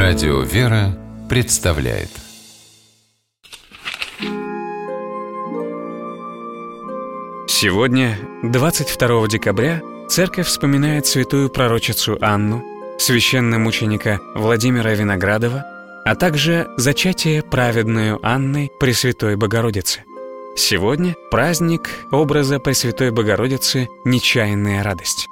Радио «Вера» представляет. Сегодня, 22 декабря, Церковь вспоминает святую пророчицу Анну, священномученика Владимира Виноградова, а также зачатие праведную Анной Пресвятой Богородицы. Сегодня праздник образа Пресвятой Богородицы «Нечаянная радость».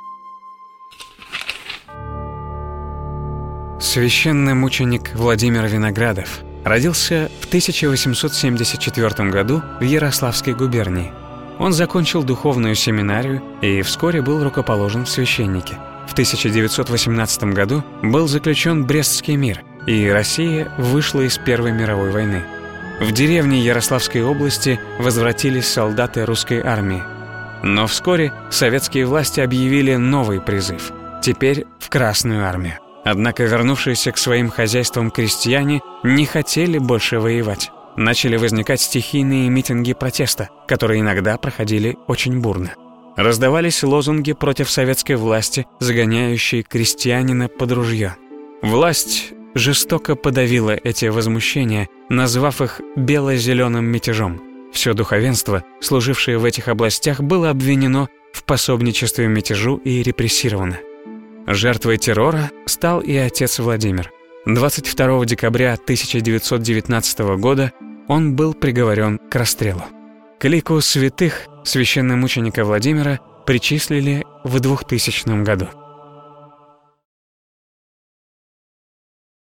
Священномученик Владимир Виноградов родился в 1874 году в Ярославской губернии. Он закончил духовную семинарию и вскоре был рукоположен в священники. В 1918 году был заключен Брестский мир, и Россия вышла из Первой мировой войны. В деревне Ярославской области возвратились солдаты русской армии. Но вскоре советские власти объявили новый призыв, теперь в Красную армию. Однако вернувшиеся к своим хозяйствам крестьяне не хотели больше воевать. Начали возникать стихийные митинги протеста, которые иногда проходили очень бурно. Раздавались лозунги против советской власти, загоняющие крестьянина под ружье. Власть жестоко подавила эти возмущения, назвав их бело-зеленым мятежом. Все духовенство, служившее в этих областях, было обвинено в пособничестве мятежу и репрессировано. Жертвой террора стал и отец Владимир. 22 декабря 1919 года он был приговорен к расстрелу. К лику святых священномученика Владимира причислили в 2000 году.